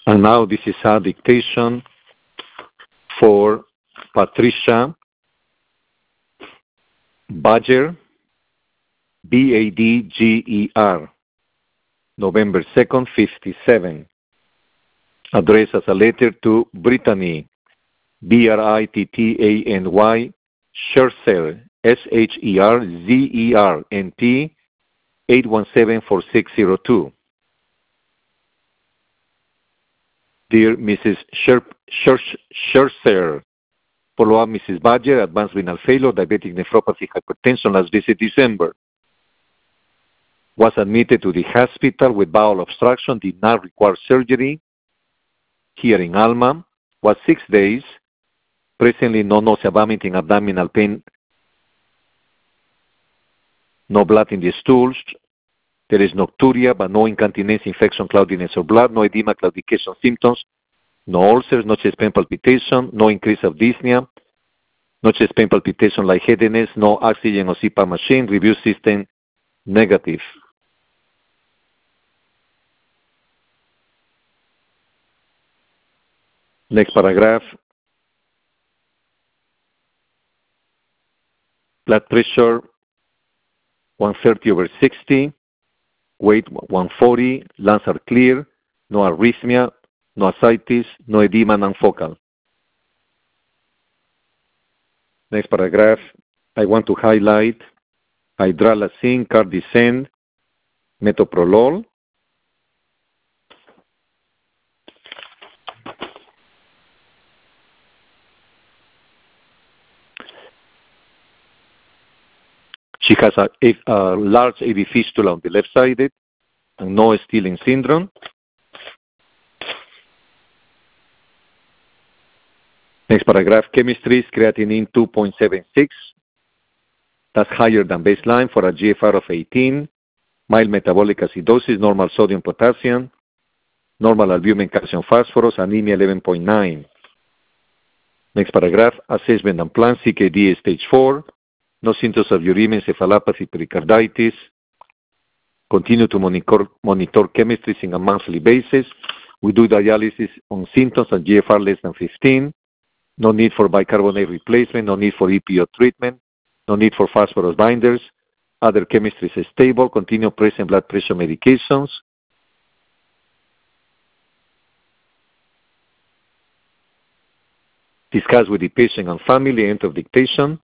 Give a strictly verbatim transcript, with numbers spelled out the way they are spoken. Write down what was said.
And now this is a dictation for Patricia Badger, B A D G E R, November second, fifty-seven. Addressed as a letter to Brittany, B R I T T A N Y, Scherzer, S H E R Z E R N T, eight one seven four six zero two. Dear Missus Scherp, Scherz, Scherzer, follow-up Missus Badger, advanced renal failure, diabetic nephropathy, hypertension, last visit December. Was admitted to the hospital with bowel obstruction, did not require surgery. Here in Alma, was six days. Presently no nausea, vomiting, abdominal pain, no blood in the stools. There is nocturia, but no incontinence, infection, cloudiness, or blood, no edema, claudication symptoms, no ulcers, no chest pain palpitation, no increase of dyspnea, no chest pain palpitation, lightheadedness, no oxygen or C PAP machine, review system negative. Next paragraph. Blood pressure one thirty over sixty, weight one forty, lungs are clear, no arrhythmia, no ascites, no edema, non-focal. Next paragraph, I want to highlight hydralazine, cardicen, metoprolol. She has a, a, a large A V fistula on the left side and no Stilling syndrome. Next paragraph, chemistry, creatinine two point seven six. That's higher than baseline for a G F R of eighteen. Mild metabolic acidosis, normal sodium potassium, normal albumin calcium phosphorus, anemia eleven point nine. Next paragraph, assessment and plan, C K D stage four. No symptoms of uremia, encephalopathy, pericarditis. Continue to monitor, monitor chemistry on a monthly basis. We do dialysis on symptoms and G F R less than fifteen. No need for bicarbonate replacement. No need for E P O treatment. No need for phosphorus binders. Other chemistry is stable. Continue present blood pressure medications. Discuss with the patient and family. End of dictation.